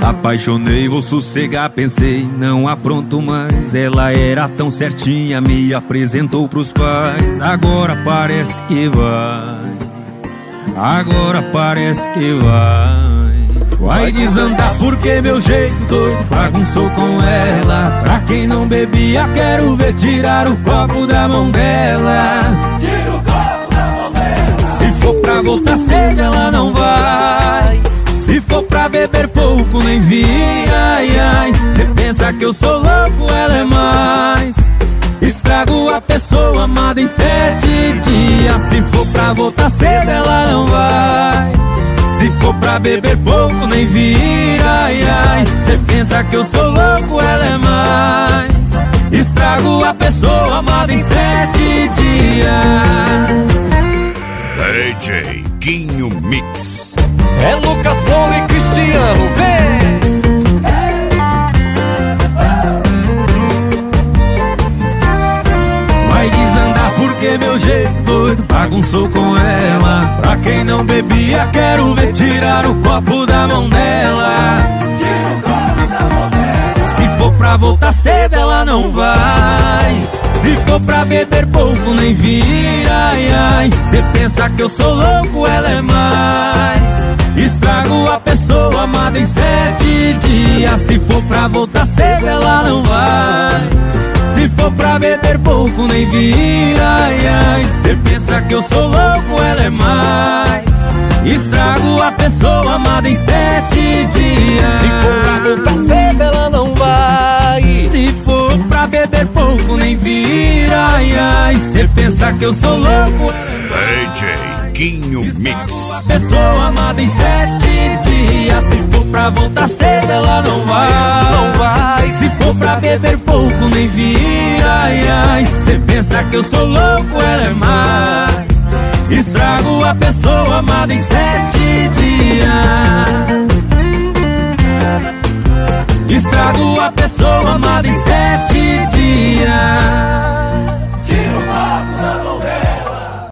Apaixonei, vou sossegar, pensei, não apronto mais. Ela era tão certinha, me apresentou pros pais. Agora parece que vai, agora parece que vai desandar porque meu jeito doido bagunçou com ela. Pra quem não bebia, quero ver tirar o copo da mão dela. Tira o copo da mão dela. Se for pra voltar cedo, ela não vai. Se for pra beber pouco, nem vira, ai, ai. Cê pensa que eu sou louco, ela é mais. Estrago a pessoa amada em 7 dias. Se for pra voltar cedo, ela não vai. Se for pra beber pouco, nem vira, ai, ai. Cê pensa que eu sou louco, ela é mais. Estrago a pessoa amada em 7 dias. DJ Quinho Mix. É Lucas Moura e Cristiano, vem! Vai desandar porque meu jeito doido bagunçou com ela. Pra quem não bebia, quero ver tirar o copo da mão dela. Tira o copo da mão dela. Se for pra voltar cedo, ela não vai. Se for pra beber pouco, nem vira, ai, ai. Cê pensa que eu sou louco, ela é mais. Estrago a pessoa amada em 7 dias. Se for pra voltar cedo, ela não vai. Se for pra beber pouco, nem vira, ai, ai. Cê pensa que eu sou louco, ela é mais. Estrago a pessoa amada em 7 dias. Se for pra voltar cedo, ela não vai. Se for pra beber pouco, nem vira, ai, ai. Cê pensa que eu sou louco, ela é DJ Quinho Mix. a pessoa amada em 7 dias. Se for pra voltar cedo, ela não vai. Não vai. Se for pra beber pouco, nem vira, ai, ai. Cê pensa que eu sou louco, ela é mais. Estrago a pessoa amada em 7 dias. Estrago a pessoa amada em 7 dias.